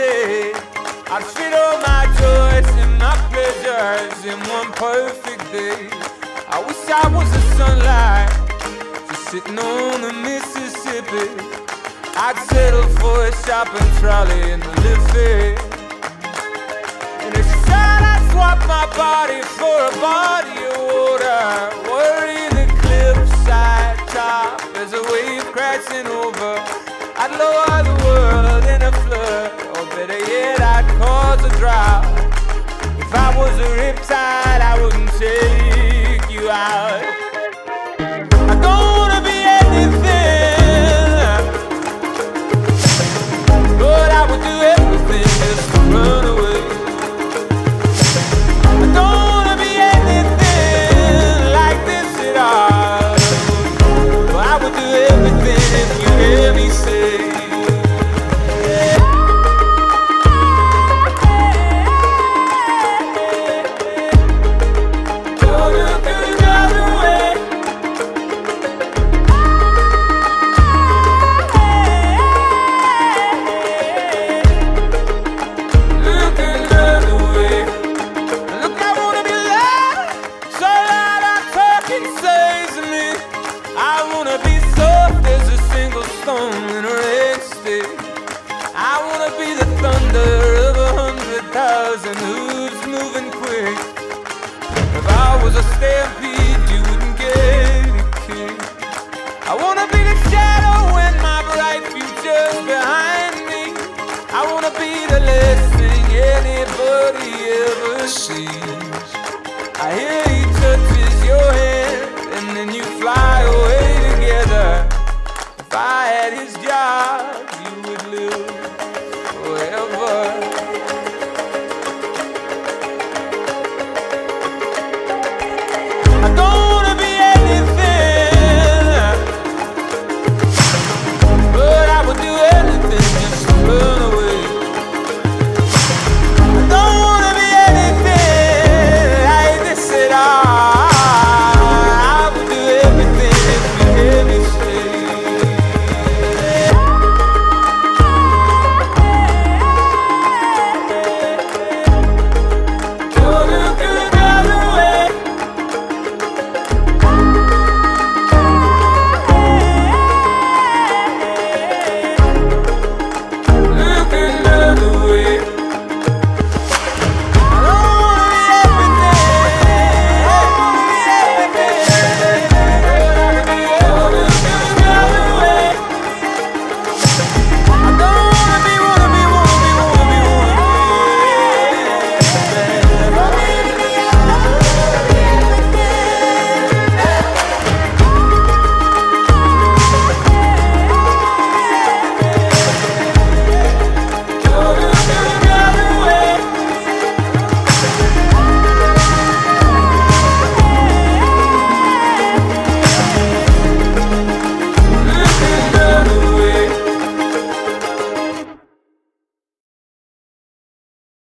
say I'd fit all my joys and my pleasures in one perfect day. I wish I was the sunlight, just sitting on the Mississippi. I'd settle for a shopping trolley in the Liffey. And if I'd swap my body for a body of water, worry the cliffside top as a wave crashing over. I'd lower the world in a flood, or better yet, I'd cause a drought. If I was a riptide, I wouldn't take you out. I don't wanna be anything, but I would do everything just to run away. I don't wanna be anything like this at all, but I would do everything if you hear me say. Hooves moving quick. If I was a stampede,